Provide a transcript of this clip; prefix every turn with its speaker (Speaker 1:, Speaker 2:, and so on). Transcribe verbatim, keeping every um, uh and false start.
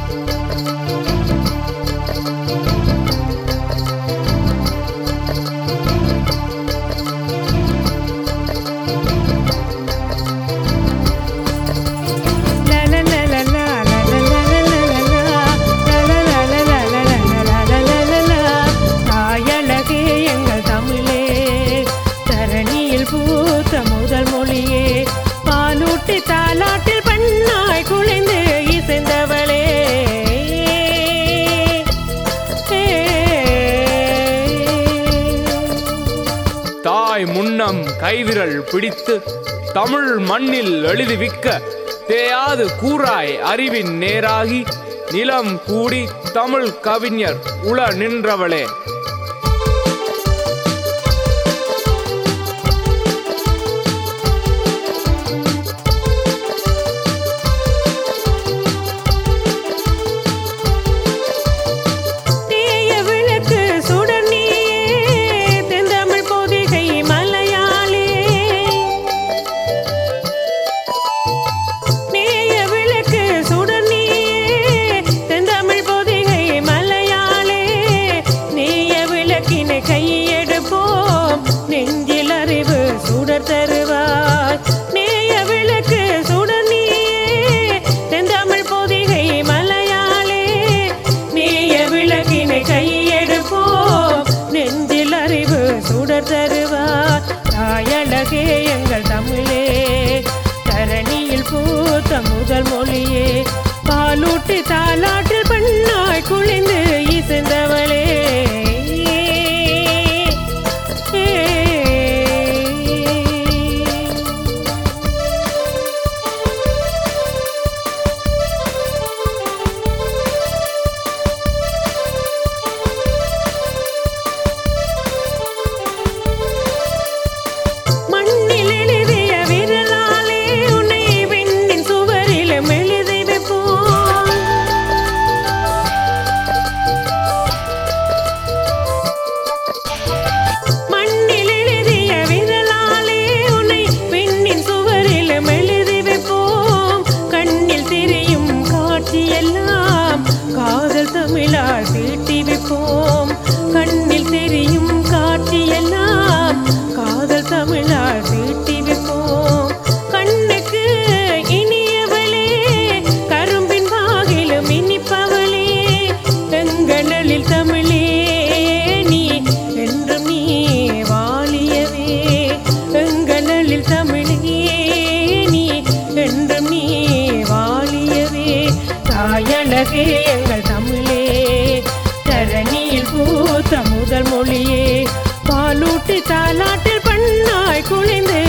Speaker 1: முதல் மொழியே பாலூட்டி தாலாட்டில் பண்ணாய் குழைந்து இசைந்தவளே.
Speaker 2: தாய் முன்னம் கைவிரல் பிடித்து தமிழ் மண்ணில் எழுதுவிக்க தேயாது கூறாய் அறிவின் நேராகி நிலம் கூடி தமிழ் கவிஞர் உள நின்றவளே. நெஞ்சில் அறிவு சுடர் தருவாய் நேய விளக்கு சுடர் நீயே தென்தமிழ் பொதிகை மலையாளே. நேய விளக்கினை கையெடுப்போம் நெஞ்சில் அறிவு சுடர் தருவாய். தாயழகே எங்கள் தமிழே தரணியில் பூத்த முதல் மொழியே பாலூட்டி தாலாட்டில் பண்ணாய் குழைந்து இசைந்தவளே. காதல் தமிழால் தீட்டி வைப்போம் கண்ணில் தெரியும் காட்சியெல்லாம் காதல் தமிழால் தீட்டி வைப்போம். கண்ணுக்கு இனியவளே கரும்பின் வாகிலும் இனிப்பவளே எங்களில் தமிழே நீ என்றும் நீ வாழியவே. எங்களில் தமிழே நீ என்றும் நீ வாழியவே. தாயழகே எங்கள் தமிழே தரணியில் பூத்த முதல் மொழியே பாலூட்டி தாலாட்டில் பண்ணாய் குழைந்து